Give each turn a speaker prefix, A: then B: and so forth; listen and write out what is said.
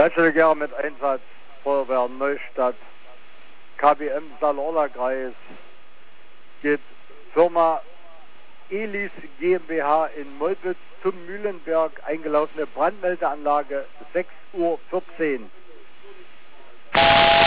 A: Letztlich mit Einsatz Feuerwehr Neustadt, KBM Saarlouder-Kreis, geht Firma Elis GmbH in Molbitz zum Mühlenberg, eingelaufene Brandmeldeanlage 6:14 Uhr.